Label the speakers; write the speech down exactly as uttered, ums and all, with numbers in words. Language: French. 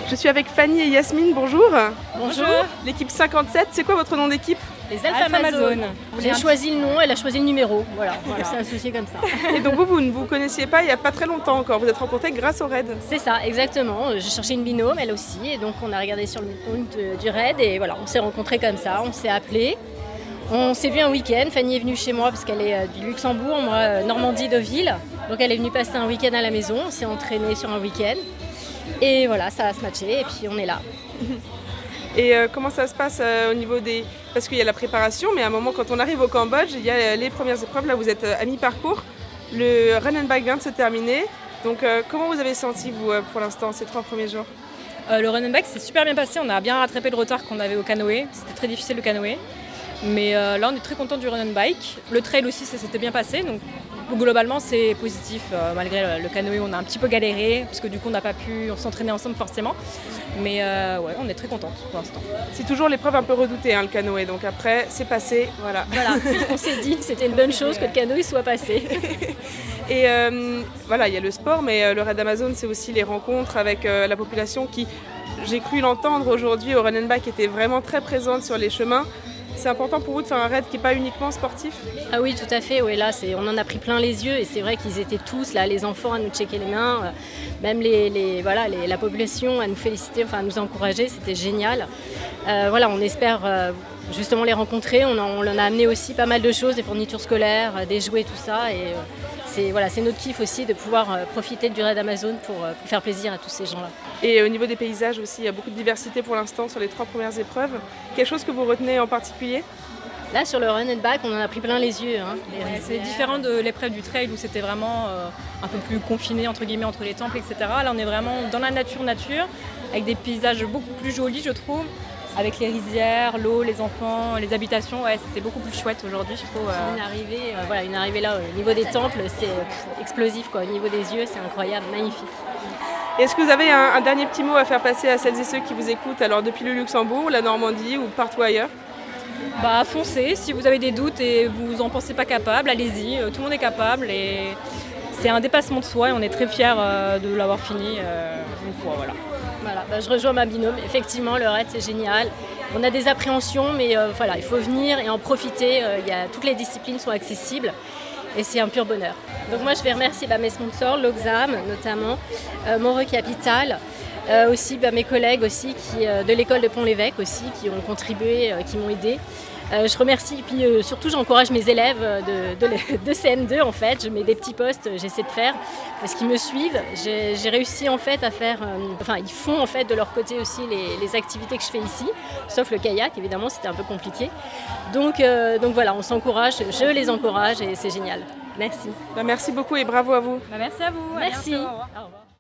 Speaker 1: Je suis avec Fanny et Yasmine, bonjour.
Speaker 2: Bonjour.
Speaker 1: L'équipe cinquante-sept, c'est quoi votre nom d'équipe?
Speaker 2: Les Alpha Amazones. J'ai choisi le nom, elle a choisi le numéro. Voilà, voilà. C'est associé comme ça.
Speaker 1: Et donc vous, vous ne vous connaissiez pas il n'y a pas très longtemps encore, vous êtes rencontrés grâce au raid?
Speaker 2: C'est ça, exactement. J'ai cherché une binôme, elle aussi, et donc on a regardé sur le compte du raid et voilà, on s'est rencontrés comme ça, on s'est appelés. On s'est vu un week-end, Fanny est venue chez moi parce qu'elle est du Luxembourg, moi Normandie, Deauville. Donc elle est venue passer un week-end à la maison, on s'est entraînés sur un week-end. Et voilà, ça a se matché et puis on est là.
Speaker 1: Et euh, comment ça se passe euh, au niveau des... Parce qu'il y a la préparation, mais à un moment quand on arrive au Cambodge, il y a les premières épreuves, là vous êtes à mi-parcours. Le run and bike vient de se terminer. Donc euh, comment vous avez senti vous pour l'instant ces trois premiers jours?
Speaker 3: euh, Le run and bike s'est super bien passé, on a bien rattrapé le retard qu'on avait au canoë. C'était très difficile le canoë. Mais euh, là on est très content du run and bike. Le trail aussi ça s'était bien passé. Donc globalement c'est positif, euh, malgré le, le canoë on a un petit peu galéré parce que du coup on n'a pas pu s'entraîner ensemble forcément, mais euh, ouais, on est très contente pour l'instant.
Speaker 1: C'est toujours l'épreuve un peu redoutée hein, le canoë, donc après c'est passé, voilà.
Speaker 2: Voilà, on s'est dit que c'était une bonne chose que le canoë soit passé.
Speaker 1: Et euh, voilà, il y a le sport, mais euh, le Raid Amazon c'est aussi les rencontres avec euh, la population qui, j'ai cru l'entendre aujourd'hui au Run and Bike, était vraiment très présente sur les chemins. C'est important pour vous de faire un raid qui n'est pas uniquement sportif?
Speaker 2: Ah oui, tout à fait. Oui, là, c'est, on en a pris plein les yeux et c'est vrai qu'ils étaient tous là, les enfants à nous checker les mains, euh, même les, les, voilà, les, la population à nous féliciter, enfin à nous encourager. C'était génial. Euh, voilà, on espère euh, justement les rencontrer. On en, on en a amené aussi pas mal de choses, des fournitures scolaires, euh, des jouets, tout ça. Et euh, c'est, voilà, c'est notre kiff aussi de pouvoir euh, profiter du Raid Amazon pour, euh, pour faire plaisir à tous ces gens-là.
Speaker 1: Et au niveau des paysages aussi, il y a beaucoup de diversité pour l'instant sur les trois premières épreuves. Quelque chose que vous retenez en particulier?
Speaker 2: Là, sur le run and bike, on en a pris plein les yeux. Hein. Les
Speaker 3: ouais, c'est différent de l'épreuve du trail où c'était vraiment euh, un peu plus confiné entre guillemets entre les temples, et cetera. Là, on est vraiment dans la nature, nature, avec des paysages beaucoup plus jolis, je trouve, avec les rizières, l'eau, les enfants, les habitations. Ouais, c'était beaucoup plus chouette aujourd'hui, je trouve. Euh...
Speaker 2: Une arrivée, euh, voilà, une arrivée là, au niveau des temples, c'est pff, explosif, quoi. Au niveau des yeux, c'est incroyable, magnifique.
Speaker 1: Est-ce que vous avez un, un dernier petit mot à faire passer à celles et ceux qui vous écoutent, alors depuis le Luxembourg, la Normandie ou partout ailleurs?
Speaker 3: Bah foncez, si vous avez des doutes et vous en pensez pas capable, allez-y, tout le monde est capable et c'est un dépassement de soi et on est très fiers de l'avoir fini euh, une fois, voilà.
Speaker 2: Voilà, bah, je rejoins ma binôme, effectivement le raid c'est génial. On a des appréhensions mais euh, voilà, il faut venir et en profiter, euh, y a, toutes les disciplines sont accessibles. Et c'est un pur bonheur. Donc moi je vais remercier bah, mes sponsors, l'Oxam notamment, euh, Moreux Capital, euh, aussi bah, mes collègues aussi qui, euh, de l'école de Pont-l'Évêque aussi qui ont contribué, euh, qui m'ont aidé. Euh, je remercie et puis euh, surtout j'encourage mes élèves de, de, de C M deux en fait. Je mets des petits posts, j'essaie de faire parce qu'ils me suivent. J'ai, j'ai réussi en fait à faire, euh, enfin ils font en fait de leur côté aussi les, les activités que je fais ici, sauf le kayak évidemment c'était un peu compliqué. Donc, euh, donc voilà, on s'encourage, je les encourage et c'est génial. Merci.
Speaker 1: Bah, merci beaucoup et bravo à vous.
Speaker 3: Bah, merci à vous.
Speaker 2: Merci.
Speaker 3: À bientôt, au revoir. Au revoir.